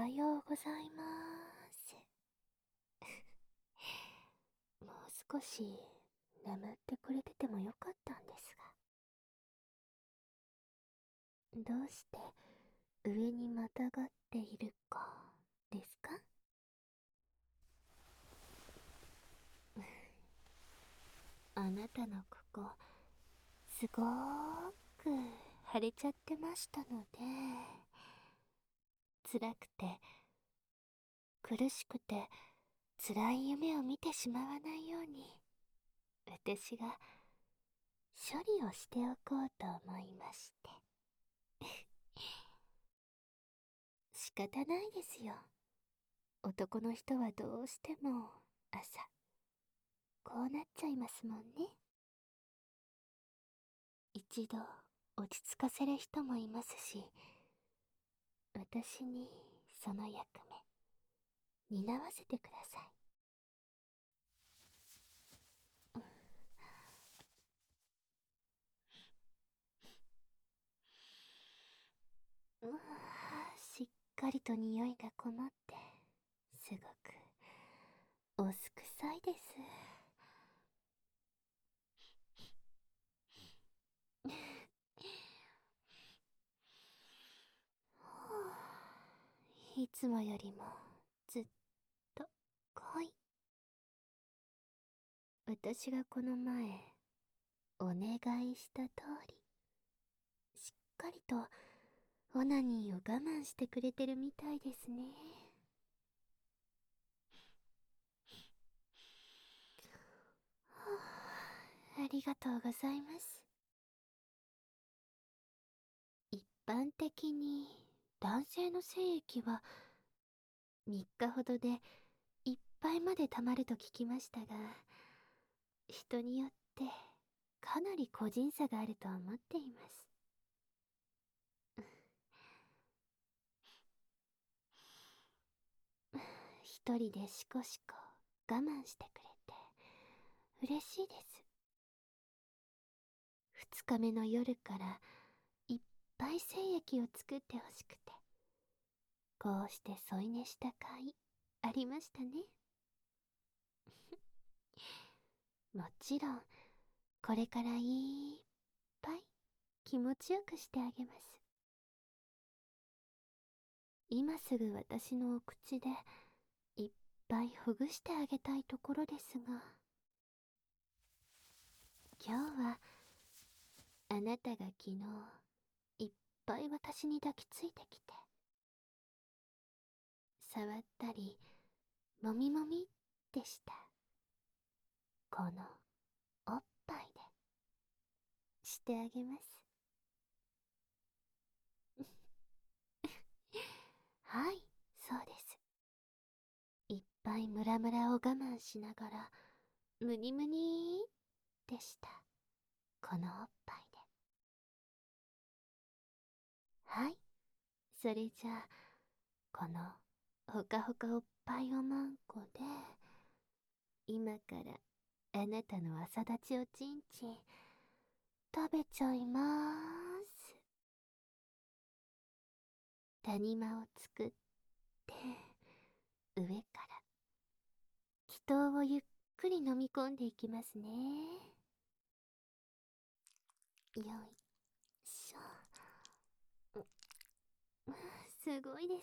はようございます。もう少し眠ってくれててもよかったんですが。どうして上にまたがっているかですか？あなたのここ、すごーく腫れちゃってましたので、辛くて、苦しくて、辛い夢を見てしまわないように、私が処理をしておこうと思いまして。仕方ないですよ。男の人はどうしても朝、こうなっちゃいますもんね。一度落ち着かせる人もいますし、私にその役目、担わせてください。うわしっかりと匂いがこもって、すごく、おすくさいです。いつもよりも、ずっと、濃い。私がこの前、お願いした通り、しっかりと、オナニーを我慢してくれてるみたいですね。はあ、ありがとうございます。一般的に男性の精液は3日ほどでいっぱいまで溜まると聞きましたが、人によってかなり個人差があると思っています。一人でしこしこ我慢してくれて嬉しいです。2日目の夜からいっぱい精液を作ってほしくて、こうして添い寝した甲斐ありましたね。もちろんこれからいっぱい気持ちよくしてあげます。今すぐ私のお口でいっぱいほぐしてあげたいところですが、今日はあなたが昨日いっぱい私に抱きついてきて、触ったりもみもみでした。このおっぱいでしてあげます。はい、そうです。いっぱいムラムラを我慢しながらムニムニでした。このおっぱいで。はい、それじゃあこのほかほかおっぱいおまんこで、今からあなたの朝立ちおちんちん食べちゃいまーす。谷間を作って上から気筒をゆっくり飲み込んでいきますね。よいしょ。すごいです。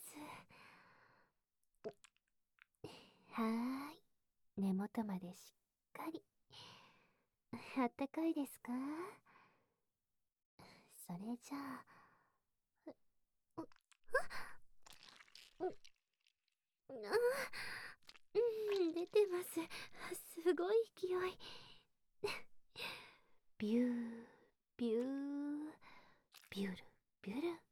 はーい、根元までしっかり。あったかいですか？それじゃあ、う、う、う、あ、出てます。すごい勢い。ビュー、ビュー、ビュル、ビュル。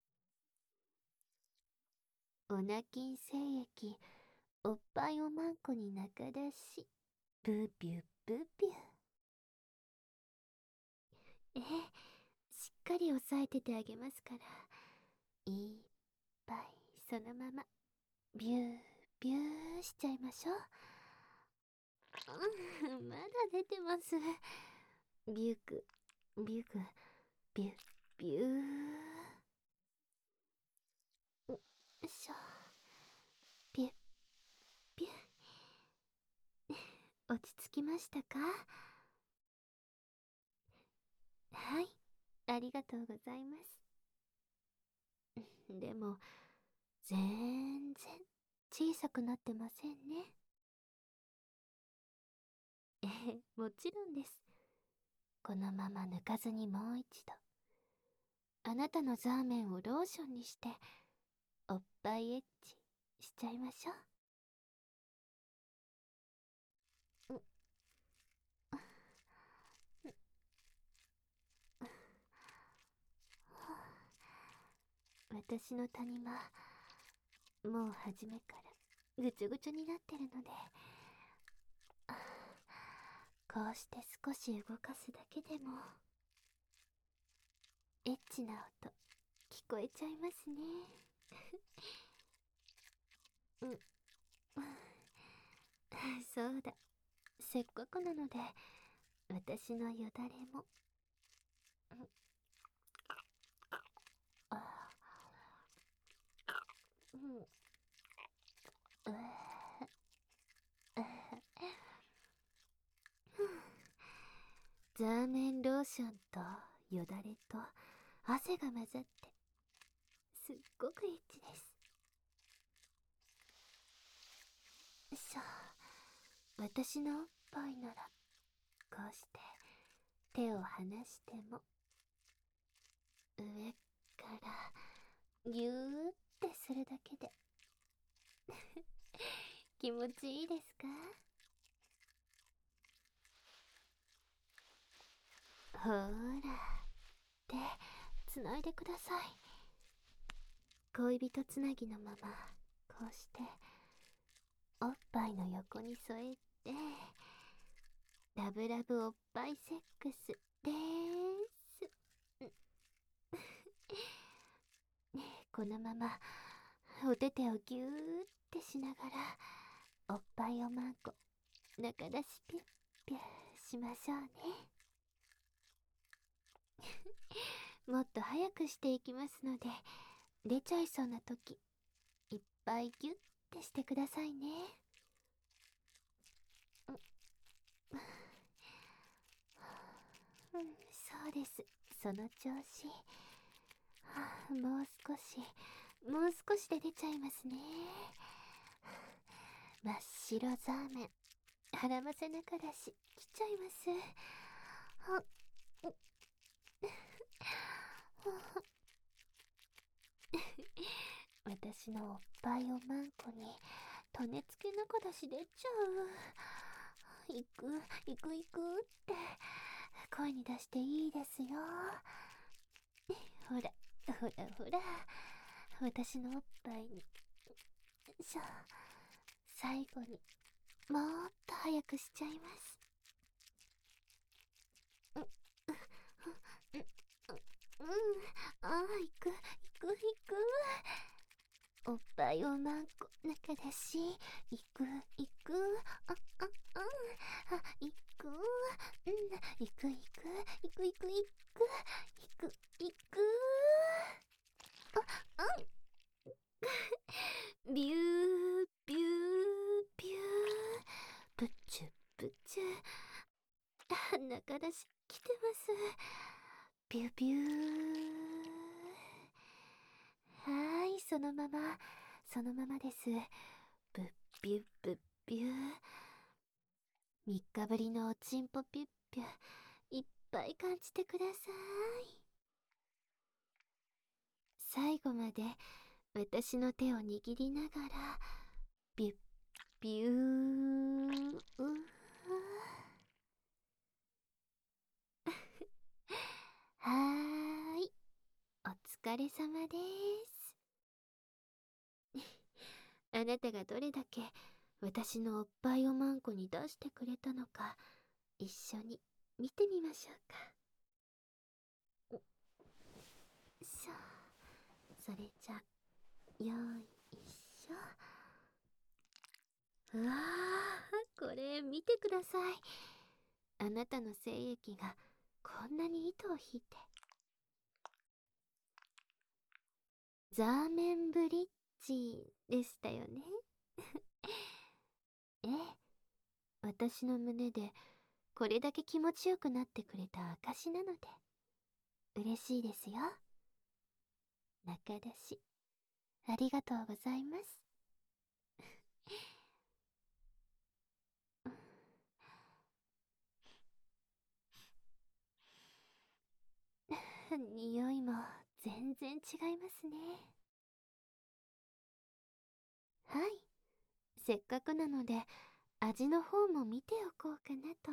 おなきん精液、おっぱいおまんこに中出し。ブービュー、ブービュー。しっかり押さえててあげますから。いっぱいそのまま、ビュー、ビューしちゃいましょう。まだ出てます。ビューク、ビューク、ビュー、ビュー。よいしょ。 落ち着きましたか？はい、ありがとうございます。でも、全然小さくなってませんね。ええ、もちろんです。このまま抜かずにもう一度、あなたのザーメンをローションにして、おっぱいエッチしちゃいましょう。私の谷間、もう初めからぐちょぐちょになってるので、こうして少し動かすだけでも、エッチな音、聞こえちゃいますね。うん、そうだ。せっかくなので、私のよだれも。あ、うん、ザーメンローションとよだれと汗が混ざって、すっごくエッチです。私のおっぱいなら、こうして手を離しても、上からぎゅーってするだけで気持ちいいですか？ほーら、手つないでください。恋人つなぎのまま、こうしておっぱいの横に添えて、ラブラブおっぱいセックスでーす。このままお手手をぎゅーってしながら、おっぱいをまんこ中出しピュッピューしましょうね。もっと早くしていきますので、出ちゃいそうな時、いっぱいギュッてしてくださいね。うん、そうです。その調子。もう少し、もう少しで出ちゃいますね。真っ白ザーメン、腹ませながらし、来ちゃいます。は私のおっぱいをまんこに、とねつけながらし出ちゃう。行く、行く行くって、声に出していいですよ。ほら、ほらほら、私のおっぱいに、最後に、もっと早くしちゃいます。うん、うん、うん、ああ、行く、行く、行く。おっぱいをまんこ中だし、行く、行く、あ、あ、あ、あ、行く、うん、行く、行く、行く、行く、行く、行く、行く、あ、ビュー、ビュー、ビュー、プチュ、プチュ、中出し来てます。ビュービュー。はーい、そのまま、そのままです。ブッビュッブッビュー。3日ぶりのおちんぽピュッピュ、いっぱい感じてください。最後まで私の手を握りながら、ビュッビュー。はーい、お疲れ様です。あなたがどれだけ私のおっぱいをまんこに出してくれたのか、一緒に見てみましょうか。それじゃ、よいしょ。うわー、これ見てください。あなたの精液がこんなに糸を引いて。ザーメンブリッジでしたよね。ええ、 私の胸でこれだけ気持ちよくなってくれた証なので、嬉しいですよ。仲出し、ありがとうございます。匂いも全然違いますね。はい。せっかくなので、味の方も見ておこうかなと。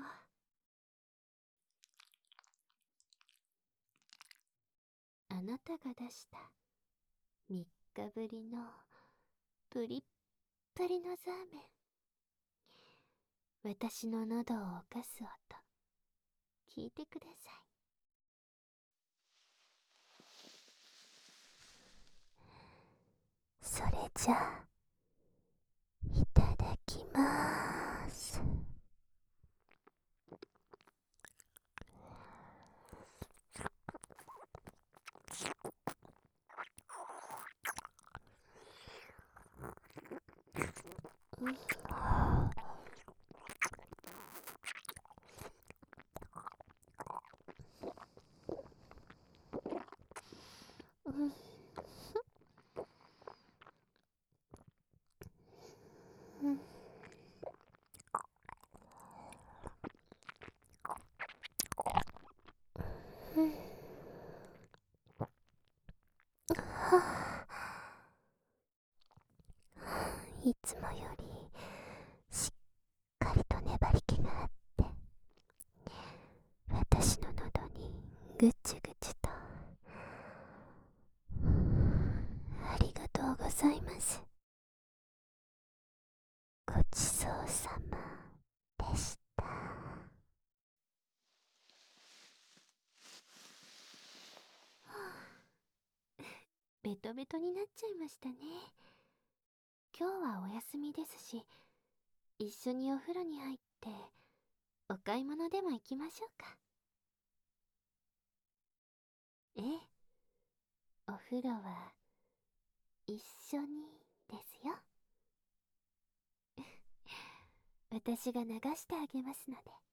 あなたが出した3日ぶりのプリップリのザーメン。私の喉を犯す音、聞いてください。それじゃあ、いただきまーす。いつもよりしっかりと粘り気があって、私の喉にぐちぐちと。ありがとうございます。ごちそうさまでした。ベトベトになっちゃいましたね。今日はお休みですし、一緒にお風呂に入ってお買い物でも行きましょうか。ええ、お風呂は一緒にですよ。私が流してあげますので。